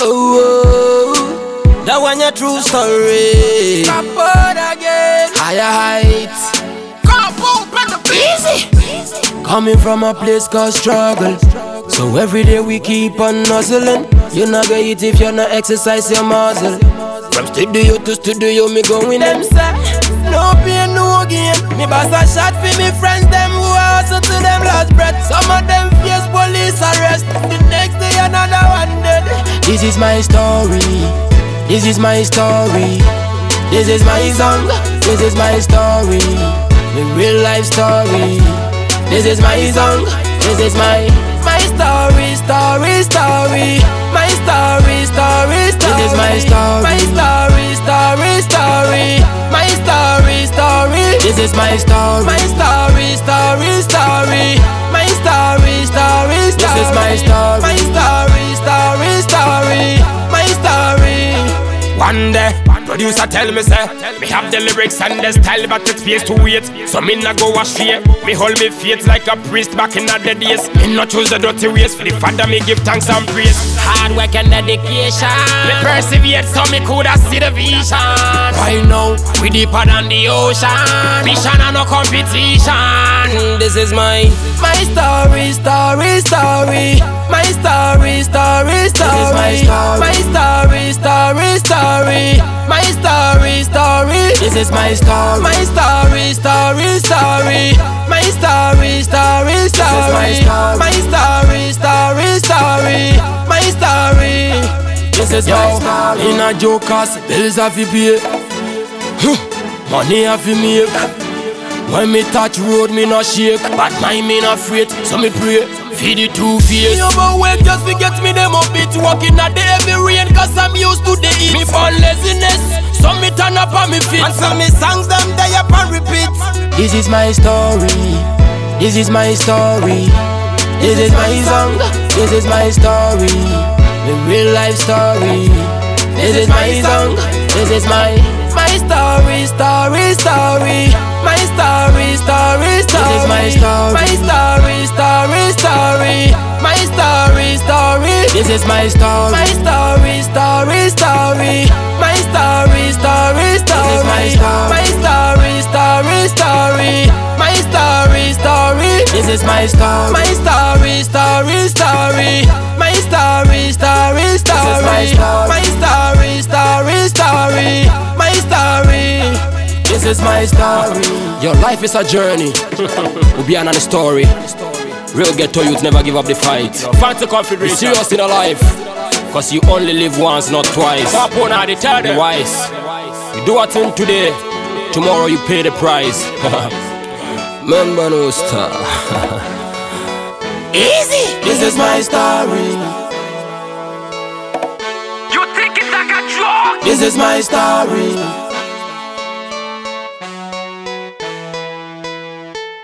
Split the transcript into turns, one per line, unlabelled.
Oh, that one your true story. Support again. Higher heights. Easy. Coming from a place called struggle, so every day we keep on hustling. You not gonna eat if you not exercise your muscle. From studio to studio, me going them say, no pain, no gain. Me boss a shot for me friends, them who hustle to them last breath. Some of them face police arrest, the next day another one dead. This is my story, this is my story, this is my song, this is my story, the real life story. This is my song, this is my story, story, story. My story, story, story. This is my story, my story, story, story. My story, story. This is my story, my story, story, story. My story, story, story. This is my story, my story, story, story. My story. One day, producer tell me say, me have the lyrics and the style, but it pays to wait. So me nah go astray. Me hold me faith like a priest back in the days. Me not choose the dirty ways. For the Father me give thanks and praise. Hard work and dedication. Me persevere so me coulda see the vision. Right now, we deeper than the ocean. Mission and no competition. This is my story, story, story. My story, story, story. This is my story, story, story. My story, story. This is my story, my story, story, story. My story, story, story. This is my story, my story, story, story. My story. This is my story. In a jokers, bills have to pay, money have to make. When me touch road, me not shake, but mine me not afraid. So me pray, feed the two fears. Me overwhelmed just forget me them up it. Walking at the heavy rain, cause I'm used to the heat. Me for laziness, so me turn up on me feet. And so me songs them they up and repeat. This is my story, this is my story. This is my song, this is my story, the real life story. This is my song, this is my story, story, story. My story, story, story. This is my story, my story, story, story. My story, story. This is my story, my story, story, story. My story, story, story. This is my story, my story, story, story. My story, story. This is my story, my story, story, story. My story, story, story. This is my story, story, story. My story. This is my story. Your life is a journey. We'll be on the story. Real ghetto youth never give up the fight. Fancy confederation. Be serious in a life, cause you only live once, not twice. Be wise. You do a thing today, tomorrow you pay the price. Remember no star. Easy. This is my story.
You think it's like a joke?
This is my story.